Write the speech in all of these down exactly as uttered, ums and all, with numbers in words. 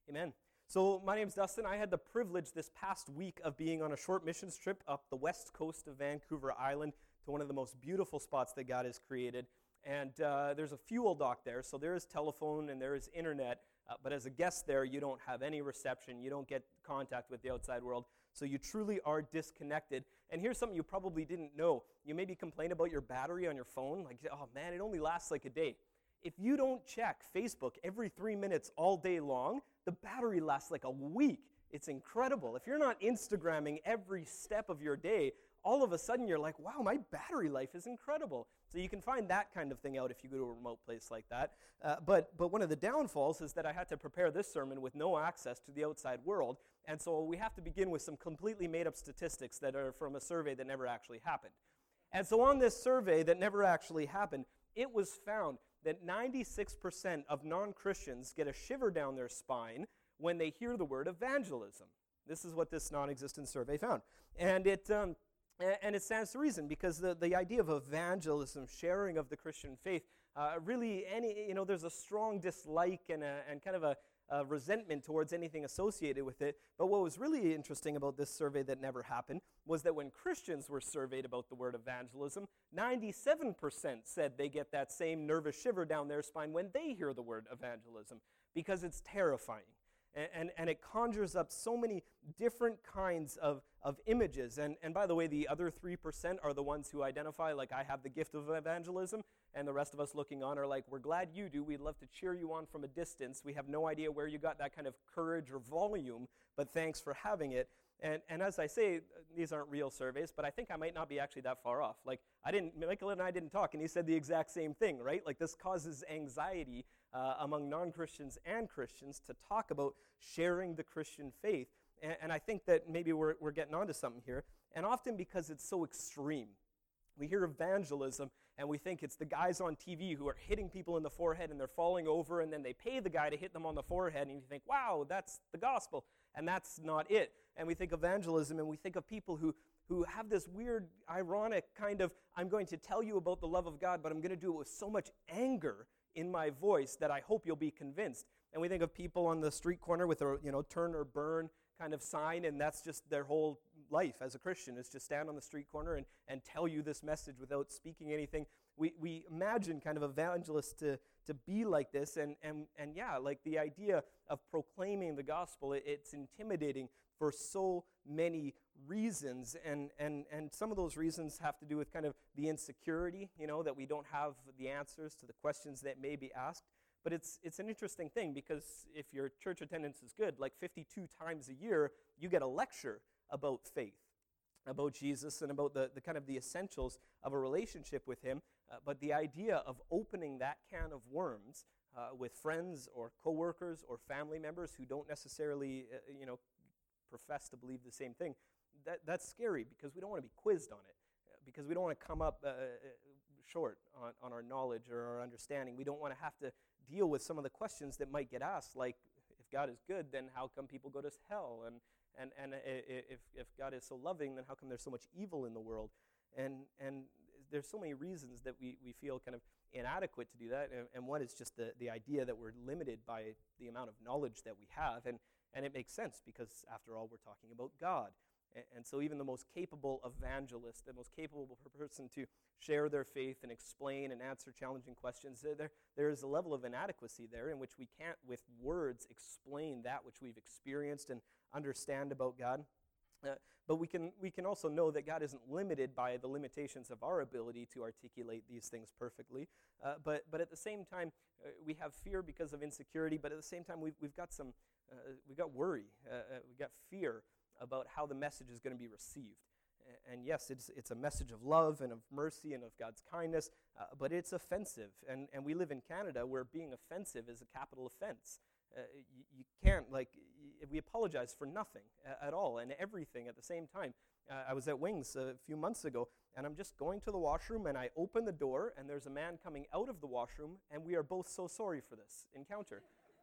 Amen. So my name's Dustin. I had the privilege this past week of being on a short missions trip up the west coast of Vancouver Island to one of the most beautiful spots that God has created. And uh, there's a fuel dock there, so there is telephone and there is internet. Uh, but as a guest there, you don't have any reception. You don't get contact with the outside world. So you truly are disconnected. And here's something you probably didn't know. You maybe complain about your battery on your phone. Like, oh man, it only lasts like a day. If you don't check Facebook every three minutes all day long, the battery lasts like a week. It's incredible. If you're not Instagramming every step of your day, all of a sudden you're like, wow, my battery life is incredible. So you can find that kind of thing out if you go to a remote place like that. Uh, but but one of the downfalls is that I had to prepare this sermon with no access to the outside world. And so we have to begin with some completely made-up statistics that are from a survey that never actually happened. And so on this survey that never actually happened, it was found that ninety-six percent of non-Christians get a shiver down their spine when they hear the word evangelism. This is what this non-existent survey found. And it um, and it stands to reason, because the, the idea of evangelism, sharing of the Christian faith, uh, really, any you know, there's a strong dislike and, a, and kind of a, a resentment towards anything associated with it. But what was really interesting about this survey that never happened was that when Christians were surveyed about the word evangelism, ninety-seven percent said they get that same nervous shiver down their spine when they hear the word evangelism, because it's terrifying. And, and, and it conjures up so many different kinds of, of images. And, and by the way, the other three percent are the ones who identify, like, I have the gift of evangelism, and the rest of us looking on are like, we're glad you do. We'd love to cheer you on from a distance. We have no idea where you got that kind of courage or volume, but thanks for having it. And, and as I say, these aren't real surveys, but I think I might not be actually that far off. Like, I didn't, Michael and I didn't talk, and he said the exact same thing, right? Like, this causes anxiety uh, among non-Christians and Christians to talk about sharing the Christian faith. And, and I think that maybe we're, we're getting onto something here. And often because it's so extreme. We hear evangelism, and we think it's the guys on T V who are hitting people in the forehead, and they're falling over, and then they pay the guy to hit them on the forehead, and you think, wow, that's the gospel. And that's not it. And we think evangelism, and we think of people who, who have this weird, ironic kind of, I'm going to tell you about the love of God, but I'm going to do it with so much anger in my voice that I hope you'll be convinced. And we think of people on the street corner with a, you know, turn or burn kind of sign, and that's just their whole life as a Christian, is just stand on the street corner and, and tell you this message without speaking anything. We we imagine kind of evangelists to, to be like this, and, and, and yeah, like the idea of proclaiming the gospel, it, it's intimidating for so many reasons, and, and, and some of those reasons have to do with kind of the insecurity, you know, that we don't have the answers to the questions that may be asked. But it's it's an interesting thing, because if your church attendance is good, like fifty-two times a year, you get a lecture about faith, about Jesus, and about the, the kind of the essentials of a relationship with him. Uh, but the idea of opening that can of worms uh, with friends or coworkers or family members who don't necessarily, uh, you know, profess to believe the same thing, that that's scary, because we don't want to be quizzed on it. Because we don't want to come up uh, short on, on our knowledge or our understanding. We don't want to have to deal with some of the questions that might get asked, like, if God is good, then how come people go to hell? And and and if if God is so loving, then how come there's so much evil in the world? And and there's so many reasons that we, we feel kind of inadequate to do that. And, and one is just the, the idea that we're limited by the amount of knowledge that we have. And, and it makes sense, because after all, we're talking about God. And so even the most capable evangelist, the most capable person to share their faith and explain and answer challenging questions, there, there is a level of inadequacy there in which we can't, with words, explain that which we've experienced and understand about God. Uh, but we can we can also know that God isn't limited by the limitations of our ability to articulate these things perfectly. Uh, but but at the same time, uh, we have fear because of insecurity. But at the same time, we've we've got some uh, we've got worry, uh, uh, we've got fear about how the message is going to be received. And yes, it's it's a message of love and of mercy and of God's kindness, uh, but it's offensive. And and we live in Canada, where being offensive is a capital offense. Uh, you, you can't, like, y- we apologize for nothing uh, at all and everything at the same time. Uh, I was at Wings a few months ago, and I'm just going to the washroom, and I open the door, and there's a man coming out of the washroom, and we are both so sorry for this encounter.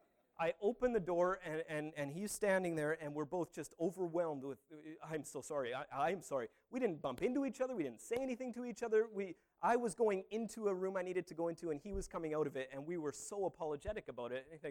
I open the door, and, and, and he's standing there, and we're both just overwhelmed with, I'm so sorry, I, I'm sorry. We didn't bump into each other. We didn't say anything to each other. We, I was going into a room I needed to go into, and he was coming out of it, and we were so apologetic about it. And you think,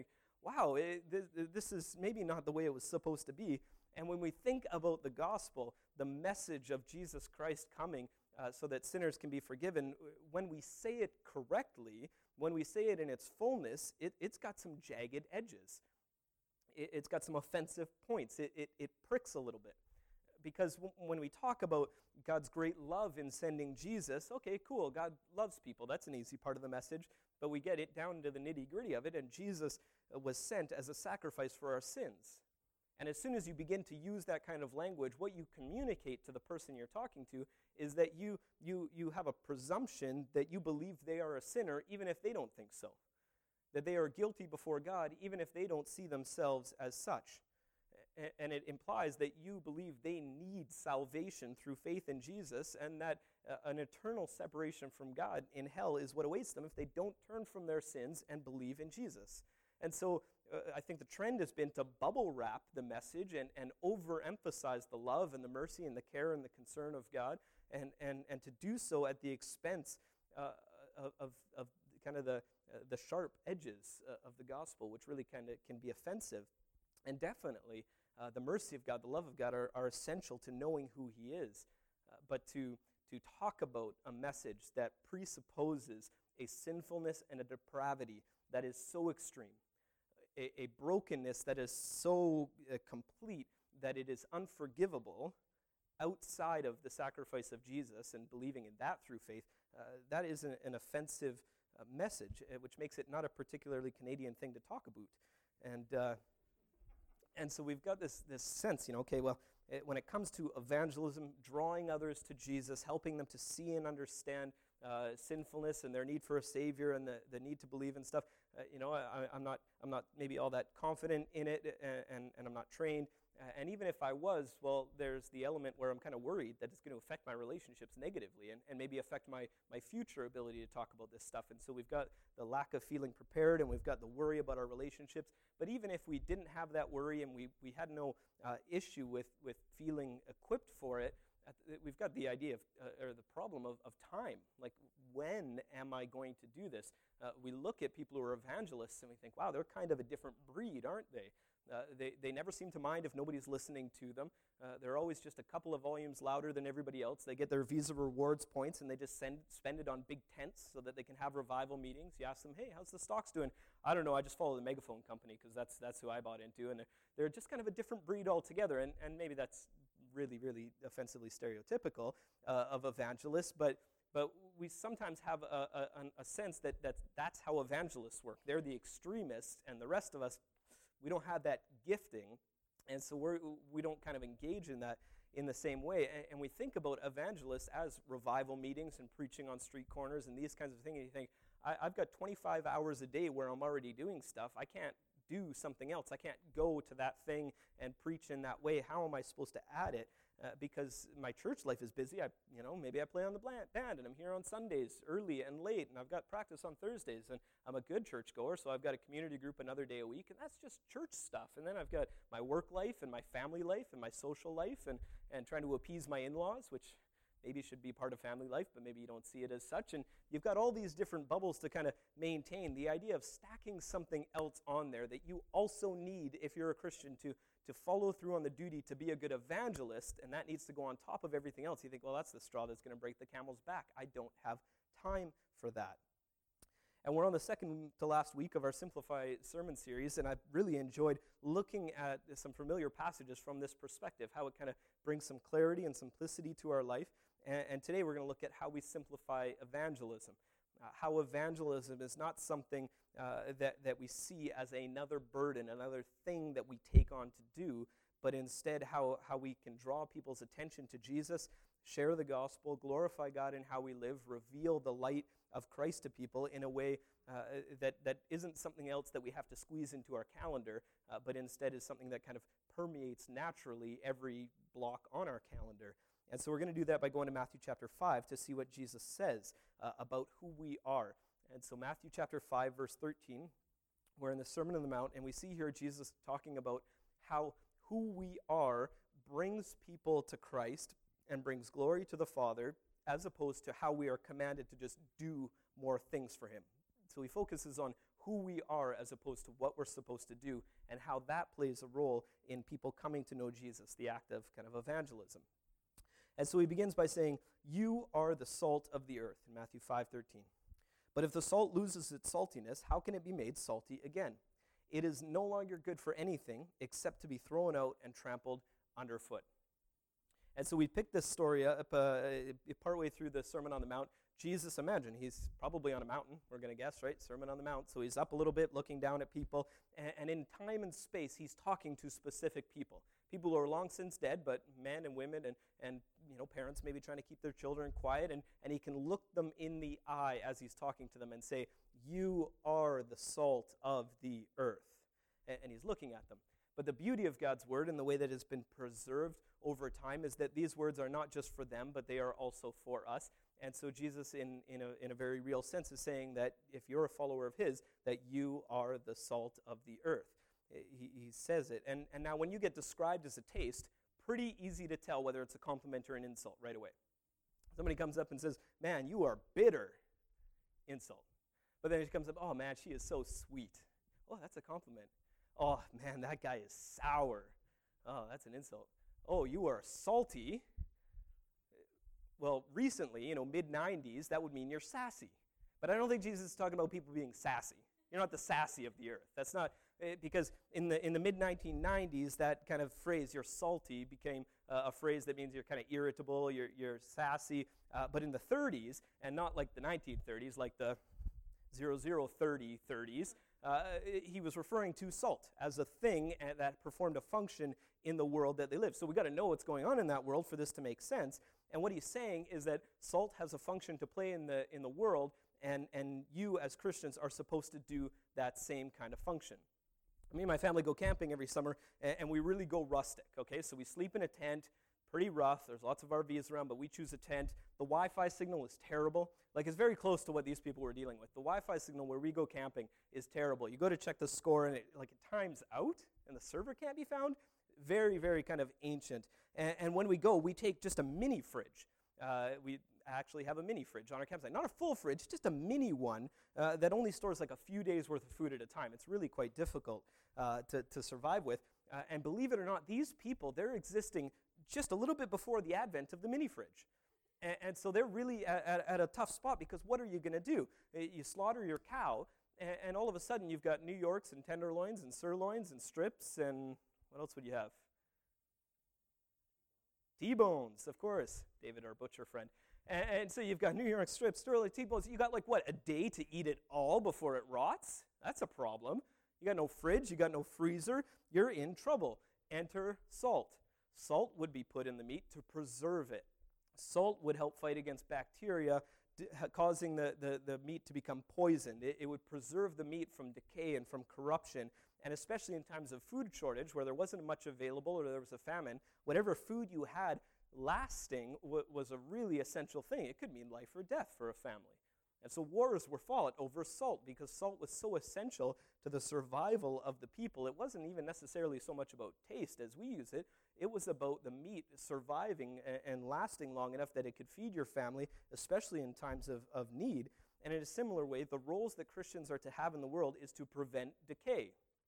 wow, it, this, this is maybe not the way it was supposed to be. And when we think about the gospel, the message of Jesus Christ coming uh, so that sinners can be forgiven, when we say it correctly, when we say it in its fullness, it, it's got some jagged edges. It, it's got some offensive points. It, it, it pricks a little bit. Because w- when we talk about God's great love in sending Jesus, okay, cool, God loves people. That's an easy part of the message. But we get it down to the nitty-gritty of it, and Jesus uh, was sent as a sacrifice for our sins. And as soon as you begin to use that kind of language, what you communicate to the person you're talking to is that you you you have a presumption that you believe they are a sinner even if they don't think so. That they are guilty before God even if they don't see themselves as such. A- And it implies that you believe they need salvation through faith in Jesus, and that uh, an eternal separation from God in hell is what awaits them if they don't turn from their sins and believe in Jesus. And so uh, I think the trend has been to bubble wrap the message and, and overemphasize the love and the mercy and the care and the concern of God, and, and, and to do so at the expense uh, of, of, of kind of the, uh, the sharp edges uh, of the gospel, which really kind of can be offensive. And definitely, uh, the mercy of God, the love of God are, are essential to knowing who He is. Uh, but to, to talk about a message that presupposes a sinfulness and a depravity that is so extreme, a, a brokenness that is so uh, complete that it is unforgivable outside of the sacrifice of Jesus and believing in that through faith, uh, that is an, an offensive uh, message, uh, which makes it not a particularly Canadian thing to talk about. And uh, and so we've got this this sense, you know, okay, well, it, when it comes to evangelism, drawing others to Jesus, helping them to see and understand uh, sinfulness and their need for a Savior and the, the need to believe and stuff, uh, you know, I, I'm not I'm not maybe all that confident in it, and, and, and I'm not trained. Uh, and even if I was, well, there's the element where I'm kind of worried that it's going to affect my relationships negatively and, and maybe affect my, my future ability to talk about this stuff. And so we've got the lack of feeling prepared, and we've got the worry about our relationships. But even if we didn't have that worry and we, we had no uh, issue with, with feeling equipped for it, uh, we've got the idea of, uh, or the problem of, of time. Like, when am I going to do this? Uh, we look at people who are evangelists and we think, wow, they're kind of a different breed, aren't they? Uh, they, they never seem to mind if nobody's listening to them. Uh, they're always just a couple of volumes louder than everybody else. They get their Visa Rewards points and they just send, spend it on big tents so that they can have revival meetings. You ask them, hey, how's the stocks doing? I don't know, I just follow the Megaphone company because that's that's who I bought into. And they're, they're just kind of a different breed altogether. And, and maybe that's really, really offensively stereotypical uh, of evangelists, but But we sometimes have a, a, a sense that, that that's how evangelists work. They're the extremists, and the rest of us, we don't have that gifting, and so we're, we don't kind of engage in that in the same way. And, and we think about evangelists as revival meetings and preaching on street corners and these kinds of things, and you think, I, I've got twenty-five hours a day where I'm already doing stuff. I can't do something else. I can't go to that thing and preach in that way. How am I supposed to add it? Uh, because my church life is busy. I, you know, maybe I play on the band, and I'm here on Sundays early and late, and I've got practice on Thursdays, and I'm a good churchgoer, so I've got a community group another day a week, and that's just church stuff. And then I've got my work life and my family life and my social life, and, and trying to appease my in-laws, which maybe should be part of family life, but maybe you don't see it as such. And you've got all these different bubbles to kind of maintain. The idea of stacking something else on there that you also need, if you're a Christian, to, to follow through on the duty to be a good evangelist, and that needs to go on top of everything else. You think, well, that's the straw that's going to break the camel's back. I don't have time for that. And we're on the second to last week of our Simplify sermon series, and I've really enjoyed looking at some familiar passages from this perspective, how it kind of brings some clarity and simplicity to our life. And, and today we're going to look at how we simplify evangelism, uh, how evangelism is not something uh, that, that we see as another burden, another thing that we take on to do, but instead how, how we can draw people's attention to Jesus, share the gospel, glorify God in how we live, reveal the light of Christ to people in a way uh, that, that isn't something else that we have to squeeze into our calendar, uh, but instead is something that kind of permeates naturally every block on our calendar. And so we're going to do that by going to Matthew chapter five to see what Jesus says uh, about who we are. And so Matthew chapter five, verse thirteen, we're in the Sermon on the Mount, and we see here Jesus talking about how who we are brings people to Christ and brings glory to the Father, as opposed to how we are commanded to just do more things for him. So he focuses on who we are as opposed to what we're supposed to do, and how that plays a role in people coming to know Jesus, the act of kind of evangelism. And so he begins by saying, you are the salt of the earth, in Matthew five thirteen. But if the salt loses its saltiness, how can it be made salty again? It is no longer good for anything except to be thrown out and trampled underfoot. And so we picked this story up uh, partway through the Sermon on the Mount. Jesus, imagine, he's probably on a mountain, we're going to guess, right? Sermon on the Mount. So he's up a little bit, looking down at people. And, and in time and space, he's talking to specific people. People who are long since dead, but men and women and, and you know, parents maybe trying to keep their children quiet. And, and he can look them in the eye as he's talking to them and say, you are the salt of the earth. And, and he's looking at them. But the beauty of God's word and the way that it's been preserved over time is that these words are not just for them, but they are also for us. And so Jesus, in, in, a, in a very real sense, is saying that if you're a follower of his, that you are the salt of the earth. He, he says it. And, and now when you get described as a taste, pretty easy to tell whether it's a compliment or an insult right away. Somebody comes up and says, man, you are bitter. Insult. But then he comes up, oh, man, she is so sweet. Oh, that's a compliment. Oh, man, that guy is sour. Oh, that's an insult. Oh, you are salty. Well, recently, you know, mid nineties, that would mean you're sassy. But I don't think Jesus is talking about people being sassy. You're not the sassy of the earth. That's not, uh, because in the in the mid nineteen nineties, that kind of phrase, you're salty, became uh, a phrase that means you're kind of irritable, you're, you're sassy. Uh, but in the thirties, and not like the nineteen thirties, like the zero zero thirty thirties, Uh, he was referring to salt as a thing that performed a function in the world that they lived. So we got to know what's going on in that world for this to make sense. And what he's saying is that salt has a function to play in the in the world, and, and you as Christians are supposed to do that same kind of function. Me and my family go camping every summer, and, and we really go rustic, okay? So we sleep in a tent, pretty rough. There's lots of R Vs around, but we choose a tent. The Wi-Fi signal is terrible. Like, it's very close to what these people were dealing with. The Wi-Fi signal where we go camping is terrible. You go to check the score, and it, like, it times out, and the server can't be found. Very, very kind of ancient. And, and when we go, we take just a mini fridge. Uh, we actually have a mini fridge on our campsite. Not a full fridge, just a mini one uh, that only stores like a few days worth of food at a time. It's really quite difficult uh, to, to survive with. Uh, and believe it or not, these people, they're existing just a little bit before the advent of the mini fridge. And, and so they're really at, at, at a tough spot, because what are you going to do? You slaughter your cow, and, and all of a sudden you've got New Yorks and tenderloins and sirloins and strips, and what else would you have? T-bones, of course. David, our butcher friend. And, and so you've got New York strips, sterling T-bones. You got like, what, a day to eat it all before it rots? That's a problem. You got no fridge, you got no freezer. You're in trouble. Enter salt. Salt would be put in the meat to preserve it. Salt would help fight against bacteria, d- causing the, the, the meat to become poisoned. It, it would preserve the meat from decay and from corruption. And especially in times of food shortage, where there wasn't much available or there was a famine, whatever food you had lasting w- was a really essential thing. It could mean life or death for a family. And so wars were fought over salt, because salt was so essential to the survival of the people. It wasn't even necessarily so much about taste as we use it. It was about the meat surviving and, and lasting long enough that it could feed your family, especially in times of, of need. And in a similar way, the roles that Christians are to have in the world is to prevent decay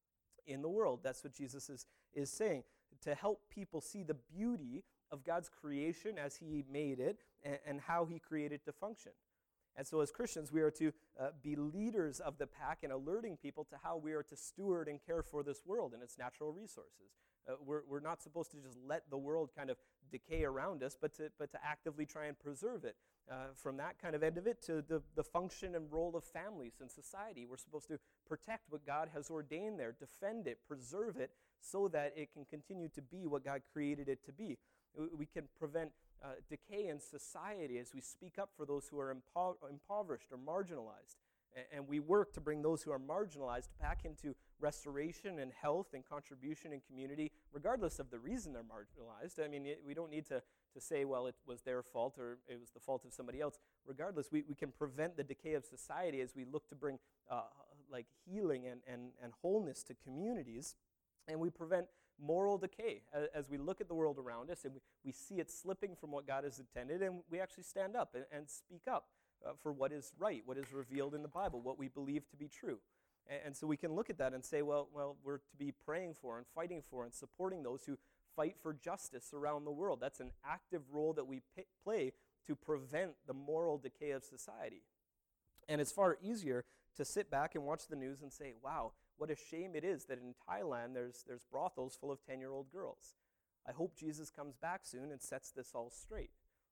in the world. That's what Jesus is, is saying, to help people see the beauty of God's creation as he made it, and, and how he created it to function. And so as Christians, we are to uh, be leaders of the pack and alerting people to how we are to steward and care for this world and its natural resources. Uh, we're, we're not supposed to just let the world kind of decay around us, but to, but to actively try and preserve it. Uh, from that kind of end of it to the, the function and role of families in society. We're supposed to protect what God has ordained there, defend it, preserve it, so that it can continue to be what God created it to be. We can prevent uh, decay in society as we speak up for those who are impo- impoverished or marginalized. A- and we work to bring those who are marginalized back into restoration and health and contribution in community, regardless of the reason they're marginalized. I mean, it, we don't need to, to say, well, it was their fault or it was the fault of somebody else. Regardless, we, we can prevent the decay of society as we look to bring uh, like healing and, and, and wholeness to communities. And we prevent moral decay as, as we look at the world around us and we, we see it slipping from what God has intended, and we actually stand up and, and speak up uh, for what is right, what is revealed in the Bible, what we believe to be true. And, and so we can look at that and say, well, well, we're to be praying for and fighting for and supporting those who fight for justice around the world. That's an active role that we p- play to prevent the moral decay of society. And it's far easier to sit back and watch the news and say, wow, what a shame it is that in Thailand there's, there's brothels full of ten-year-old girls. I hope Jesus comes back soon and sets this all straight.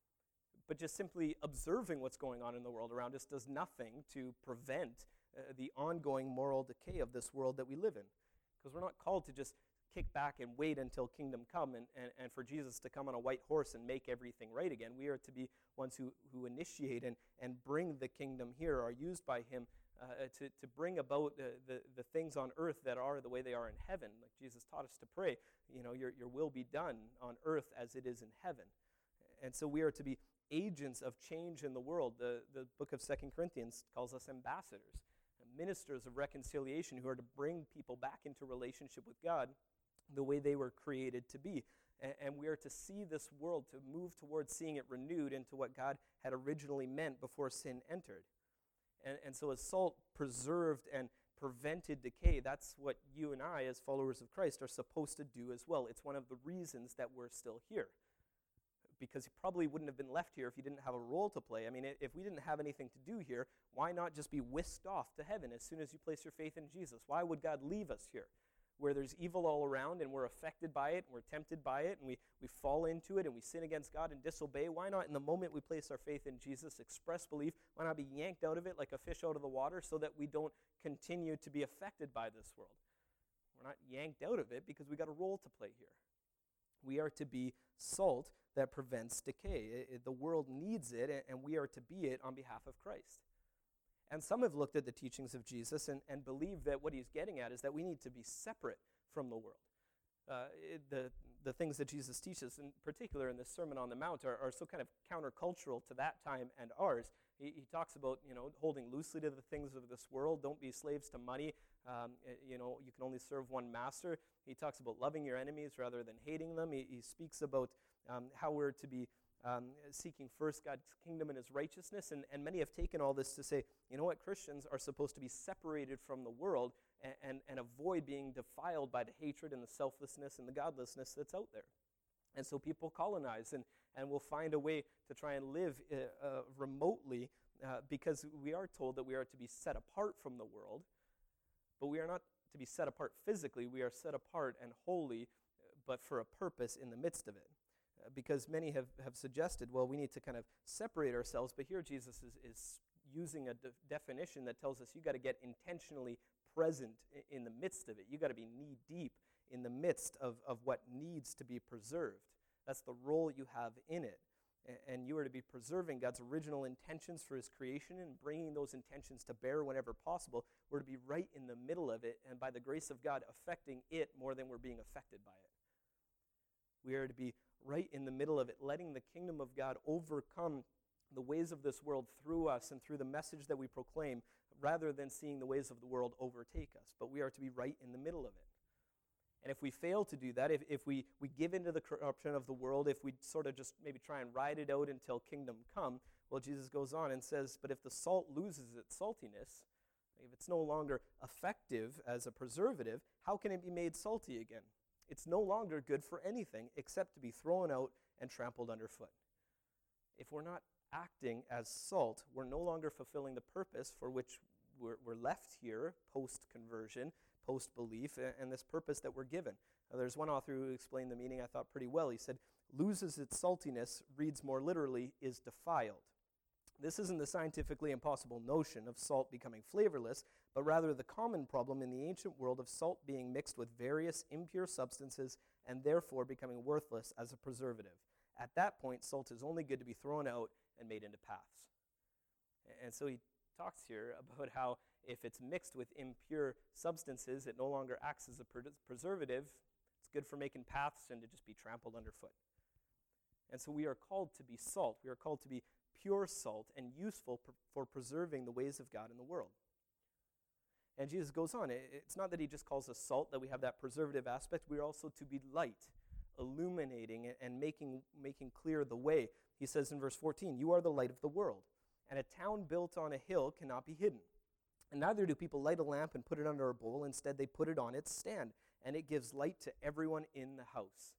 But just simply observing what's going on in the world around us does nothing to prevent uh, the ongoing moral decay of this world that we live in. Because we're not called to just kick back and wait until kingdom come and, and, and for Jesus to come on a white horse and make everything right again. We are to be ones who, who initiate and, and bring the kingdom here, are used by him uh, to, to bring about the, the, the things on earth that are the way they are in heaven. Like Jesus taught us to pray, you know, your, your will be done on earth as it is in heaven. And so we are to be agents of change in the world. The, the book of Second Corinthians calls us ambassadors, ministers of reconciliation who are to bring people back into relationship with God the way they were created to be. And, and we are to see this world, to move towards seeing it renewed into what God had originally meant before sin entered. And, and so as salt preserved and prevented decay, that's what you and I, as followers of Christ, are supposed to do as well. It's one of the reasons that we're still here. Because you probably wouldn't have been left here if you didn't have a role to play. I mean, if we didn't have anything to do here, why not just be whisked off to heaven as soon as you place your faith in Jesus? Why would God leave us here, where there's evil all around and we're affected by it and we're tempted by it and we, we fall into it and we sin against God and disobey? Why not, in the moment we place our faith in Jesus, express belief, why not be yanked out of it like a fish out of the water so that we don't continue to be affected by this world? We're not yanked out of it because we got a role to play here. We are to be salt that prevents decay. It, it, the world needs it, and we are to be it on behalf of Christ. And some have looked at the teachings of Jesus and, and believe that what he's getting at is that we need to be separate from the world. Uh, it, the, the things that Jesus teaches, in particular in the Sermon on the Mount, are, are so kind of countercultural to that time and ours. He, he talks about, you know, holding loosely to the things of this world. Don't be slaves to money. Um, you know, you can only serve one master. He talks about loving your enemies rather than hating them. He, he speaks about um, how we're to be um, seeking first God's kingdom and his righteousness. And, and many have taken all this to say, you know what, Christians are supposed to be separated from the world and, and, and avoid being defiled by the hatred and the selflessness and the godlessness that's out there. And so people colonize and, and will find a way to try and live uh, uh, remotely uh, because we are told that we are to be set apart from the world, but we are not to be set apart physically. We are set apart and holy, but for a purpose in the midst of it. Uh, because many have, have suggested, well, we need to kind of separate ourselves, but here Jesus is, is using a de- definition that tells us you got to get intentionally present in, in the midst of it. You got to be knee deep in the midst of, of what needs to be preserved. That's the role you have in it. A- and you are to be preserving God's original intentions for his creation and bringing those intentions to bear whenever possible. We're to be right in the middle of it, and by the grace of God, affecting it more than we're being affected by it. We are to be right in the middle of it, letting the kingdom of God overcome the ways of this world through us and through the message that we proclaim, rather than seeing the ways of the world overtake us. But we are to be right in the middle of it. And if we fail to do that, if, if we, we give into the corruption of the world, if we sort of just maybe try and ride it out until kingdom come, well, Jesus goes on and says, but if the salt loses its saltiness, if it's no longer effective as a preservative, how can it be made salty again? It's no longer good for anything except to be thrown out and trampled underfoot. If we're not acting as salt, we're no longer fulfilling the purpose for which we're, we're left here post-conversion, post-belief, and this purpose that we're given. Now, there's one author who explained the meaning I thought pretty well. He said, loses its saltiness, reads more literally, is defiled. This isn't the scientifically impossible notion of salt becoming flavorless, but rather the common problem in the ancient world of salt being mixed with various impure substances and therefore becoming worthless as a preservative. At that point, salt is only good to be thrown out and made into paths. And so he talks here about how if it's mixed with impure substances, it no longer acts as a pre- preservative. It's good for making paths and to just be trampled underfoot. And so we are called to be salt. We are called to be pure salt and useful pr- for preserving the ways of God in the world. And Jesus goes on. It's not that he just calls us salt, that we have that preservative aspect. We are also to be light, illuminating and making, making clear the way. He says in verse fourteen, you are the light of the world, and a town built on a hill cannot be hidden. And neither do people light a lamp and put it under a bowl. Instead, they put it on its stand, and it gives light to everyone in the house.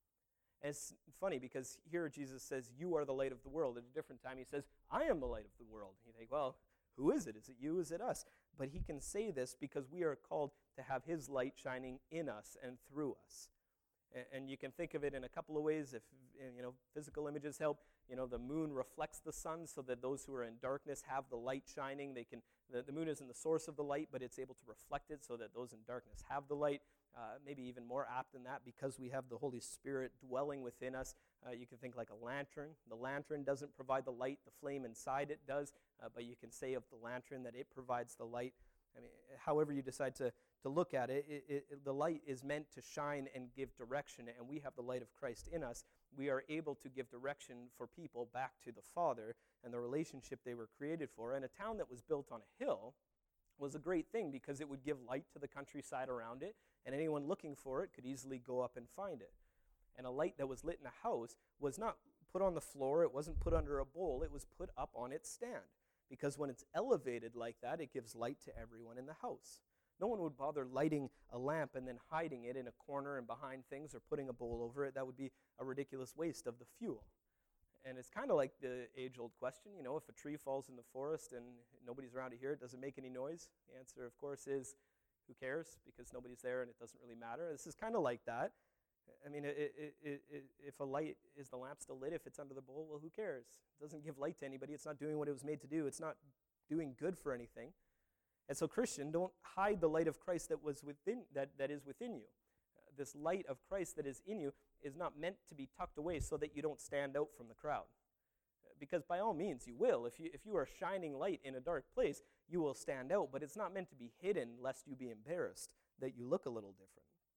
And it's funny because here Jesus says, you are the light of the world. At a different time, he says, I am the light of the world. And you think, well, who is it? Is it you? Is it us? But he can say this because we are called to have his light shining in us and through us. And you can think of it in a couple of ways. If you know physical images help, you know the moon reflects the sun so that those who are in darkness have the light shining. They can. The, the moon isn't the source of the light, but it's able to reflect it so that those in darkness have the light. Uh, maybe even more apt than that, because we have the Holy Spirit dwelling within us. Uh, you can think like a lantern. The lantern doesn't provide the light; the flame inside it does. Uh, but you can say of the lantern that it provides the light. I mean, however you decide to, to look at it, it, it, it, the light is meant to shine and give direction, and we have the light of Christ in us. We are able to give direction for people back to the Father and the relationship they were created for. And a town that was built on a hill was a great thing because it would give light to the countryside around it, and anyone looking for it could easily go up and find it. And a light that was lit in a house was not put on the floor, it wasn't put under a bowl, it was put up on its stand. Because when it's elevated like that, it gives light to everyone in the house. No one would bother lighting a lamp and then hiding it in a corner and behind things or putting a bowl over it. That would be a ridiculous waste of the fuel. And it's kind of like the age-old question, you know, if a tree falls in the forest and nobody's around to hear it, does it make any noise? The answer, of course, is who cares? Because nobody's there and it doesn't really matter. This is kind of like that. I mean, it, it, it, it, if a light, is the lamp still lit if it's under the bowl? Well, who cares? It doesn't give light to anybody. It's not doing what it was made to do. It's not doing good for anything. And so, Christian, don't hide the light of Christ that was within that, that is within you. Uh, this light of Christ that is in you is not meant to be tucked away so that you don't stand out from the crowd. Uh, because by all means, you will. If you, if you are shining light in a dark place, you will stand out. But it's not meant to be hidden lest you be embarrassed that you look a little different.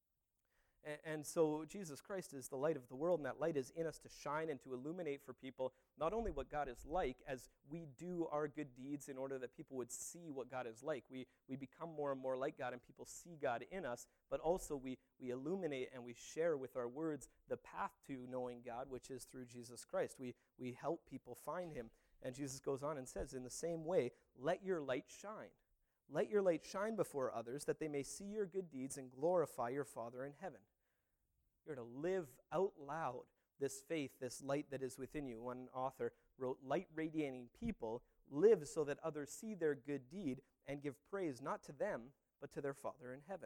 And so Jesus Christ is the light of the world, and that light is in us to shine and to illuminate for people not only what God is like as we do our good deeds in order that people would see what God is like. We we become more and more like God and people see God in us, but also we, we illuminate and we share with our words the path to knowing God, which is through Jesus Christ. We, we help people find him. And Jesus goes on and says, in the same way, let your light shine. Let your light shine before others that they may see your good deeds and glorify your Father in heaven. You're to live out loud this faith, this light that is within you. One author wrote, light radiating people live so that others see their good deed and give praise not to them, but to their Father in heaven.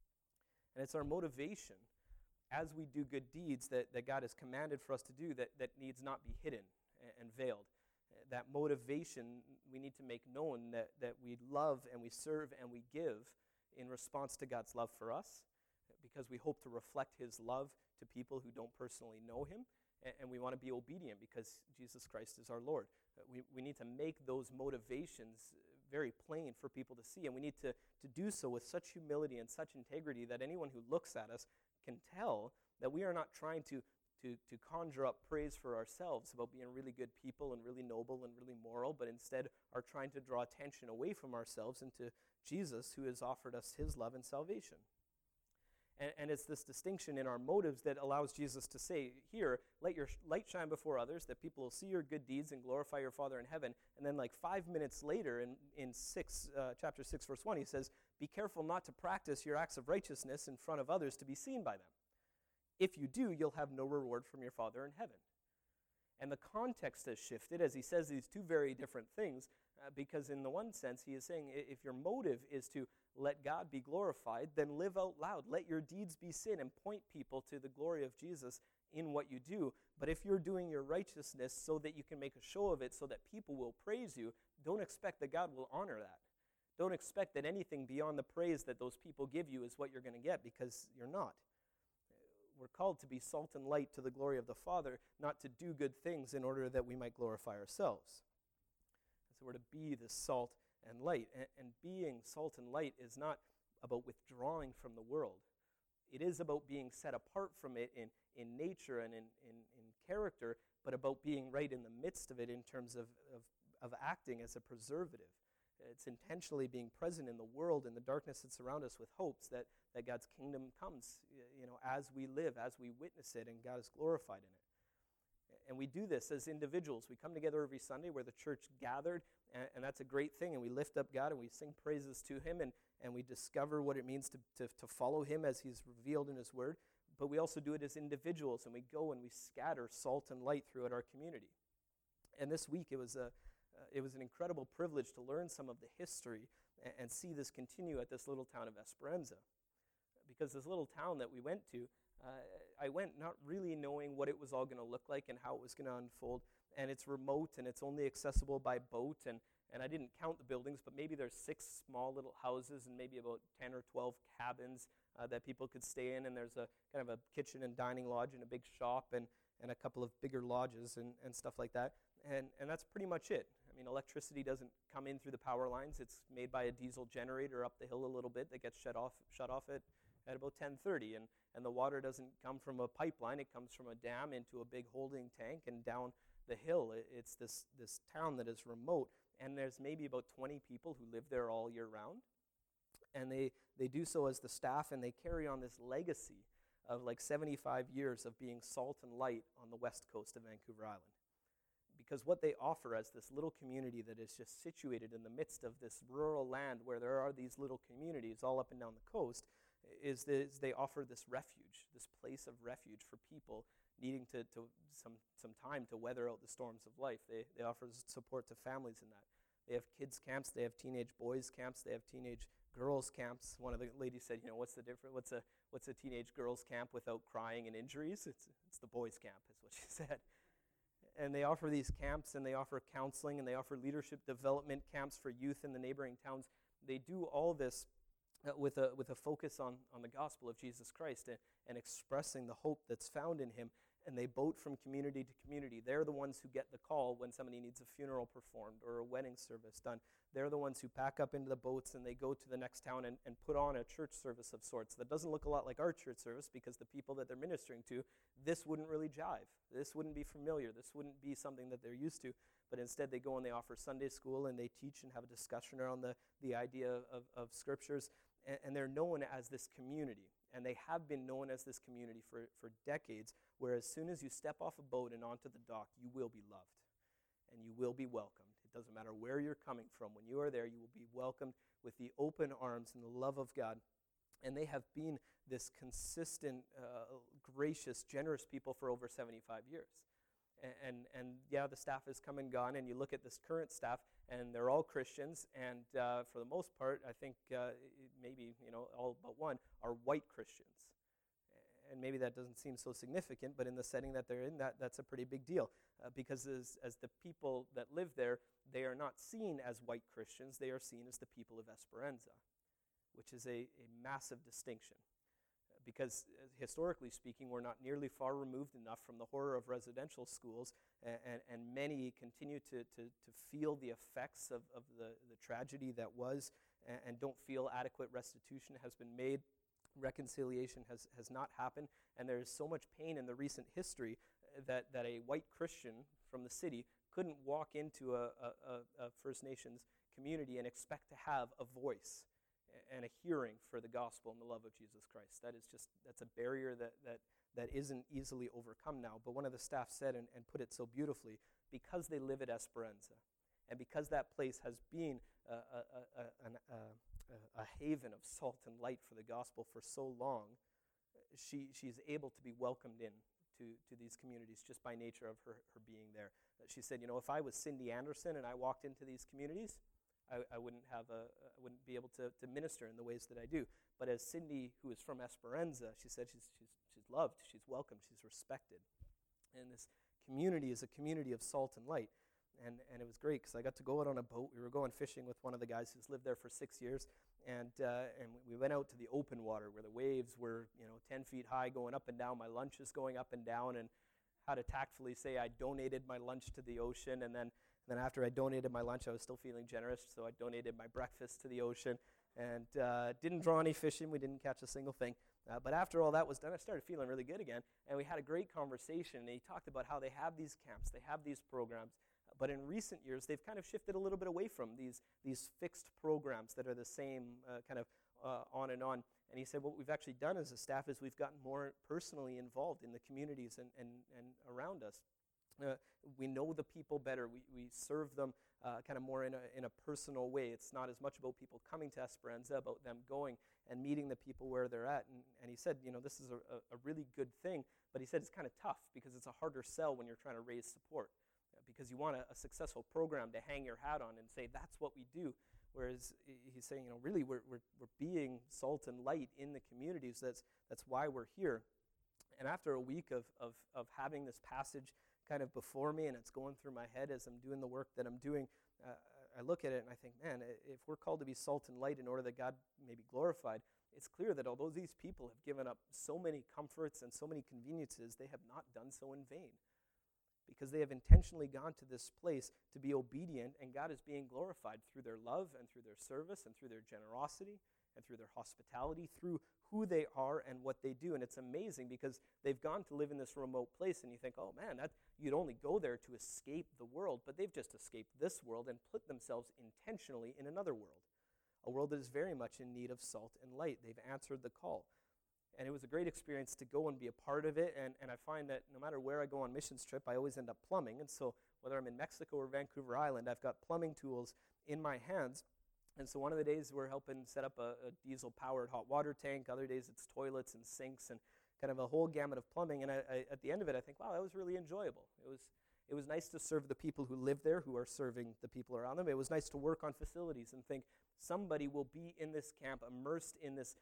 And it's our motivation as we do good deeds that, that God has commanded for us to do that, that needs not be hidden and, and veiled. That motivation we need to make known that, that we love and we serve and we give in response to God's love for us, because we hope to reflect his love to people who don't personally know him, and, and we want to be obedient because Jesus Christ is our Lord. Uh, we, we need to make those motivations very plain for people to see, and we need to, to do so with such humility and such integrity that anyone who looks at us can tell that we are not trying to, to, to conjure up praise for ourselves about being really good people and really noble and really moral, but instead are trying to draw attention away from ourselves into Jesus, who has offered us his love and salvation. And, and it's this distinction in our motives that allows Jesus to say, here, let your sh- light shine before others, that people will see your good deeds and glorify your Father in heaven. And then like five minutes later in, in six, uh, chapter six, verse one, he says, be careful not to practice your acts of righteousness in front of others to be seen by them. If you do, you'll have no reward from your Father in heaven. And the context has shifted as he says these two very different things, uh, because in the one sense, he is saying if your motive is to let God be glorified, then live out loud. Let your deeds be sin and point people to the glory of Jesus in what you do. But if you're doing your righteousness so that you can make a show of it, so that people will praise you, don't expect that God will honor that. Don't expect that anything beyond the praise that those people give you is what you're going to get, because you're not. We're called to be salt and light to the glory of the Father, not to do good things in order that we might glorify ourselves. So we're to be the salt and light. And, and being salt and light is not about withdrawing from the world. It is about being set apart from it in, in nature and in, in, in character, but about being right in the midst of it in terms of, of, of acting as a preservative. It's intentionally being present in the world, in the darkness that surrounds us, with hopes that, that God's kingdom comes, you know, as we live, as we witness it, and God is glorified in it. And we do this as individuals. We come together every Sunday where the church gathered, and, and that's a great thing, and we lift up God and we sing praises to him, and, and we discover what it means to, to, to follow him as he's revealed in his word. But we also do it as individuals, and we go and we scatter salt and light throughout our community. And this week it was a uh, it was an incredible privilege to learn some of the history and, and see this continue at this little town of Esperanza. Because this little town that we went to, uh, I went not really knowing what it was all going to look like and how it was going to unfold. And it's remote and it's only accessible by boat. And, and I didn't count the buildings, but maybe there's six small little houses and maybe about ten or twelve cabins uh, that people could stay in. And there's a kind of a kitchen and dining lodge and a big shop and, and a couple of bigger lodges and, and stuff like that. And, and that's pretty much it. I mean, electricity doesn't come in through the power lines. It's made by a diesel generator up the hill a little bit that gets shut off shut off at, at about ten thirty. And, and the water doesn't come from a pipeline. It comes from a dam into a big holding tank and down the hill. It, it's this, this town that is remote. And there's maybe about twenty people who live there all year round. And they, they do so as the staff, and they carry on this legacy of like seventy-five years of being salt and light on the west coast of Vancouver Island. Because what they offer as this little community that is just situated in the midst of this rural land where there are these little communities all up and down the coast, is, this, they offer this refuge, this place of refuge for people needing to, to some, some time to weather out the storms of life. They, they offer support to families in that. They have kids camps, they have teenage boys camps, they have teenage girls camps. One of the ladies said, you know, what's the difference? What's a what's a teenage girls camp without crying and injuries? It's it's the boys camp, is what she said. And they offer these camps, and they offer counseling, and they offer leadership development camps for youth in the neighboring towns. They do all this uh, with a with a focus on, on the gospel of Jesus Christ and, and expressing the hope that's found in him. And they boat from community to community. They're the ones who get the call when somebody needs a funeral performed or a wedding service done. They're the ones who pack up into the boats and they go to the next town and, and put on a church service of sorts that doesn't look a lot like our church service, because the people that they're ministering to, this wouldn't really jive. This wouldn't be familiar. This wouldn't be something that they're used to. But instead they go and they offer Sunday school and they teach and have a discussion around the, the idea of, of scriptures. And, and they're known as this community. And they have been known as this community for, for decades, where as soon as you step off a boat and onto the dock, you will be loved and you will be welcomed. It doesn't matter where you're coming from. When you are there, you will be welcomed with the open arms and the love of God. And they have been this consistent, uh, gracious, generous people for over seventy-five years. And, and, and yeah, the staff has come and gone, and you look at this current staff, and they're all Christians, and uh, for the most part, I think uh, maybe, you know, all but one are white Christians. And maybe that doesn't seem so significant, but in the setting that they're in, that, that's a pretty big deal. Uh, because as, as the people that live there, they are not seen as white Christians, they are seen as the people of Esperanza, which is a, a massive distinction. Because uh, historically speaking, we're not nearly far removed enough from the horror of residential schools, and, and, and many continue to, to, to feel the effects of, of the, the tragedy that was, and, and don't feel adequate restitution has been made. Reconciliation has, has not happened, and there is so much pain in the recent history that, that a white Christian from the city couldn't walk into a, a, a First Nations community and expect to have a voice and a hearing for the gospel and the love of Jesus Christ. That is just, that's a barrier that, that, that isn't easily overcome now. But one of the staff said, and, and put it so beautifully, because they live at Esperanza, and because that place has been a, a, a, an, a, a haven of salt and light for the gospel for so long, she, she's able to be welcomed in to, to these communities just by nature of her, her being there. She said, you know, if I was Cindy Anderson and I walked into these communities, I, I wouldn't have a, I wouldn't be able to, to minister in the ways that I do. But as Cindy, who is from Esperanza, she said she's, she's, she's loved, she's welcomed, she's respected. And this community is a community of salt and light. And, and it was great because I got to go out on a boat. We were going fishing with one of the guys who's lived there for six years. And uh, and we went out to the open water where the waves were, you know, ten feet high going up and down. My lunch is going up and down. And how to tactfully say I donated my lunch to the ocean. And then Then after I donated my lunch, I was still feeling generous, so I donated my breakfast to the ocean and uh, didn't draw any fish in. We didn't catch a single thing. Uh, but after all that was done, I started feeling really good again, and we had a great conversation. And he talked about how they have these camps, they have these programs, but in recent years, they've kind of shifted a little bit away from these, these fixed programs that are the same uh, kind of uh, on and on. And he said what we've actually done as a staff is we've gotten more personally involved in the communities and, and, and around us. Uh, we know the people better. We, we serve them uh, kind of more in a, in a personal way. It's not as much about people coming to Esperanza, about them going and meeting the people where they're at. And, and he said, you know, this is a, a really good thing, but he said it's kind of tough because it's a harder sell when you're trying to raise support, uh, because you want a, a successful program to hang your hat on and say, that's what we do. Whereas he's saying, you know, really we're, we're, we're being salt and light in the communities. That's, that's why we're here. And after a week of, of, of having this passage kind of before me, and it's going through my head as I'm doing the work that I'm doing, uh, I look at it and I think, man, if we're called to be salt and light in order that God may be glorified, it's clear that although these people have given up so many comforts and so many conveniences, they have not done so in vain, because they have intentionally gone to this place to be obedient, and God is being glorified through their love and through their service and through their generosity and through their hospitality, through who they are and what they do. And it's amazing because they've gone to live in this remote place, and you think, oh man, that you'd only go there to escape the world, but they've just escaped this world and put themselves intentionally in another world, a world that is very much in need of salt and light. They've answered the call. And it was a great experience to go and be a part of it, and, and I find that no matter where I go on missions trip, I always end up plumbing, and so whether I'm in Mexico or Vancouver Island, I've got plumbing tools in my hands. And so one of the days we're helping set up a, a diesel-powered hot water tank. Other days it's toilets and sinks and kind of a whole gamut of plumbing. And I, I, at the end of it, I think, wow, that was really enjoyable. It was it was nice to serve the people who live there, who are serving the people around them. It was nice to work on facilities and think somebody will be in this camp, immersed in this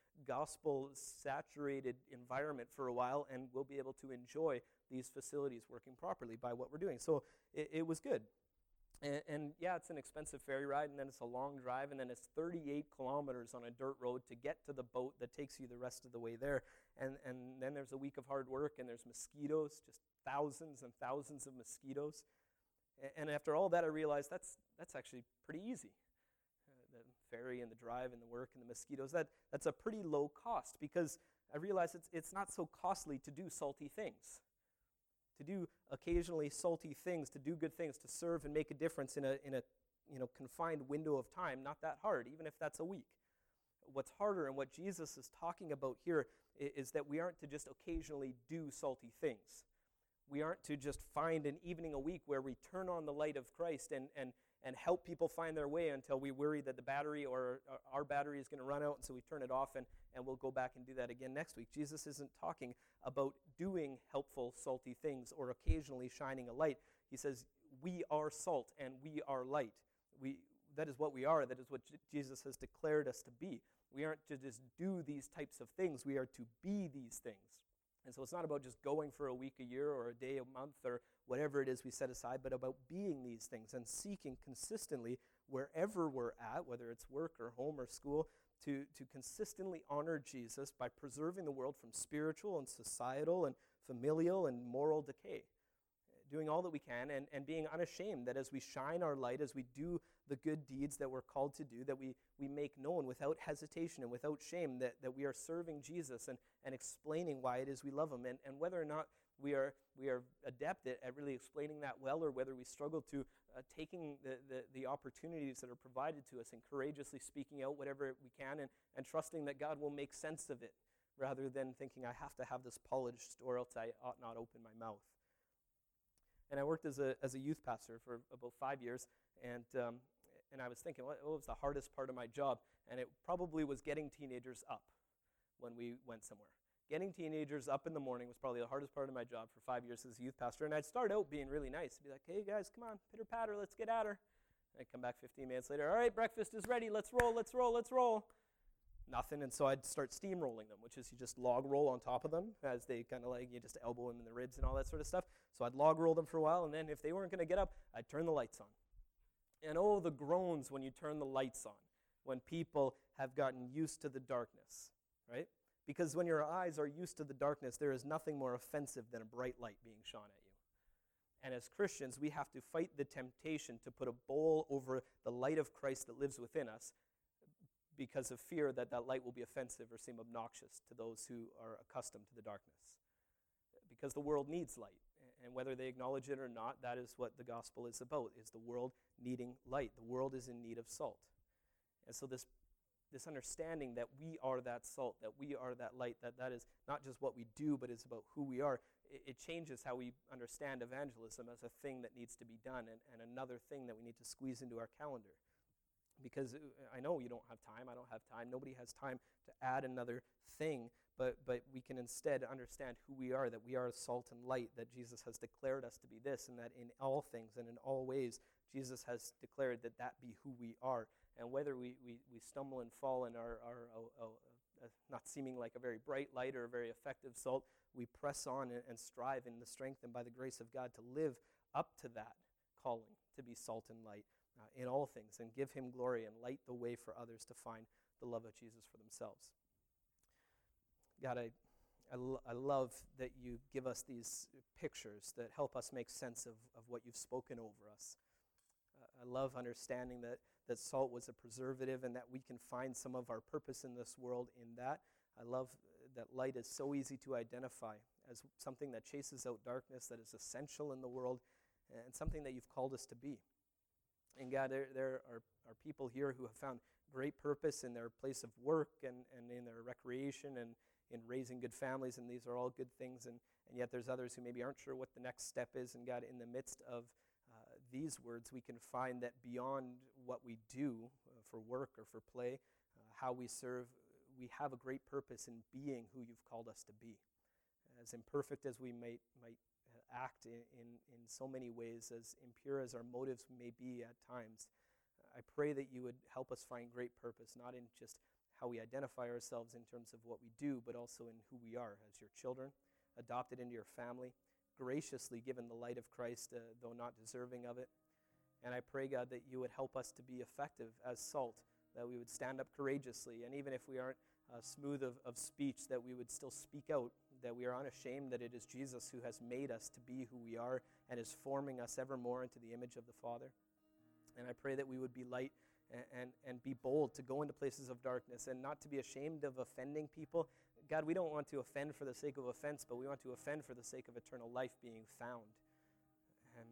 gospel-saturated environment for a while, and we'll be able to enjoy these facilities working properly by what we're doing. So it, it was good. And, and yeah, it's an expensive ferry ride, and then it's a long drive, and then it's thirty-eight kilometers on a dirt road to get to the boat that takes you the rest of the way there. And, and then there's a week of hard work, and there's mosquitoes, just thousands and thousands of mosquitoes. And, and after all that, I realized that's that's actually pretty easy. Uh, the ferry and the drive and the work and the mosquitoes, that, that's a pretty low cost, because I realized it's it's not so costly to do salty things. To do occasionally salty things, to do good things, to serve and make a difference in a in a you know confined window of time, not that hard, even if that's a week. What's harder, and what Jesus is talking about here, is, is that we aren't to just occasionally do salty things. We aren't to just find an evening a week where we turn on the light of Christ and and and help people find their way until we worry that the battery or our battery is going to run out, and so we turn it off and, and we'll go back and do that again next week. Jesus isn't talking about doing helpful, salty things or occasionally shining a light. He says, we are salt and we are light. We that is what we are. That is what J- Jesus has declared us to be. We aren't to just do these types of things. We are to be these things. And so it's not about just going for a week, a year, or a day, a month, or whatever it is we set aside, but about being these things and seeking consistently wherever we're at, whether it's work or home or school, to, to consistently honor Jesus by preserving the world from spiritual and societal and familial and moral decay. Doing all that we can and, and being unashamed that as we shine our light, as we do the good deeds that we're called to do, that we, we make known without hesitation and without shame that, that we are serving Jesus and, and explaining why it is we love him. And, and whether or not we are we are adept at, at really explaining that well, or whether we struggle to uh, taking the, the, the opportunities that are provided to us and courageously speaking out whatever we can and, and trusting that God will make sense of it, rather than thinking I have to have this polished or else I ought not open my mouth. And I worked as a as a youth pastor for about five years, and um, and I was thinking, what, what was the hardest part of my job? And it probably was getting teenagers up when we went somewhere. Getting teenagers up in the morning was probably the hardest part of my job for five years as a youth pastor. And I'd start out being really nice. Be like, hey guys, come on, pitter patter, let's get at her. And I'd come back fifteen minutes later, all right, breakfast is ready, let's roll, let's roll, let's roll. Nothing, and so I'd start steamrolling them, which is you just log roll on top of them as they kind of like, you just elbow them in the ribs and all that sort of stuff. So I'd log roll them for a while, and then if they weren't going to get up, I'd turn the lights on. And oh, the groans when you turn the lights on, when people have gotten used to the darkness, right? Because when your eyes are used to the darkness, there is nothing more offensive than a bright light being shone at you. And as Christians, we have to fight the temptation to put a bowl over the light of Christ that lives within us, because of fear that that light will be offensive or seem obnoxious to those who are accustomed to the darkness. Because the world needs light, and whether they acknowledge it or not, that is what the gospel is about, is the world needing light. The world is in need of salt. And so this this understanding that we are that salt, that we are that light, that that is not just what we do, but it's about who we are. It, it changes how we understand evangelism as a thing that needs to be done and, and another thing that we need to squeeze into our calendar. Because I know you don't have time, I don't have time, nobody has time to add another thing, but but we can instead understand who we are, that we are salt and light, that Jesus has declared us to be this, and that in all things and in all ways, Jesus has declared that that be who we are. And whether we, we, we stumble and fall and are, are uh, uh, uh, not seeming like a very bright light or a very effective salt, we press on and, and strive in the strength and by the grace of God to live up to that calling, to be salt and light. Uh, in all things, and give him glory and light the way for others to find the love of Jesus for themselves. God, I, I, lo- I love that you give us these pictures that help us make sense of, of what you've spoken over us. Uh, I love understanding that, that salt was a preservative and that we can find some of our purpose in this world in that. I love that light is so easy to identify as something that chases out darkness, that is essential in the world, and something that you've called us to be. And God, there, there are, are people here who have found great purpose in their place of work and, and in their recreation and in raising good families, and these are all good things. And, and yet there's others who maybe aren't sure what the next step is. And God, in the midst of uh, these words, we can find that beyond what we do uh, for work or for play, uh, how we serve, we have a great purpose in being who you've called us to be. As imperfect as we might might act in, in, in so many ways, as impure as our motives may be at times, I pray that you would help us find great purpose, not in just how we identify ourselves in terms of what we do, but also in who we are as your children, adopted into your family, graciously given the light of Christ, uh, though not deserving of it. And I pray, God, that you would help us to be effective as salt, that we would stand up courageously, and even if we aren't uh, smooth of, of speech, that we would still speak out, that we are unashamed that it is Jesus who has made us to be who we are and is forming us ever more into the image of the Father. And I pray that we would be light and, and, and be bold to go into places of darkness and not to be ashamed of offending people. God, we don't want to offend for the sake of offense, but we want to offend for the sake of eternal life being found. And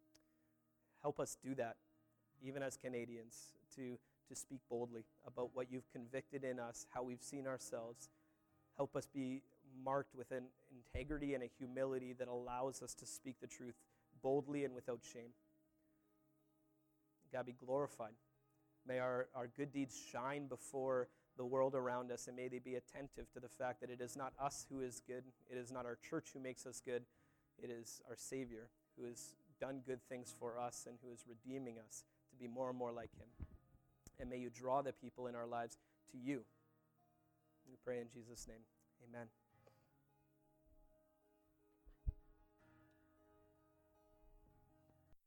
help us do that, even as Canadians, to to speak boldly about what you've convicted in us, how we've seen ourselves. Help us be marked with an integrity and a humility that allows us to speak the truth boldly and without shame. God, be glorified. May our, our good deeds shine before the world around us, and may they be attentive to the fact that it is not us who is good, it is not our church who makes us good, it is our Savior who has done good things for us and who is redeeming us to be more and more like him. And may you draw the people in our lives to you. We pray in Jesus' name. Amen.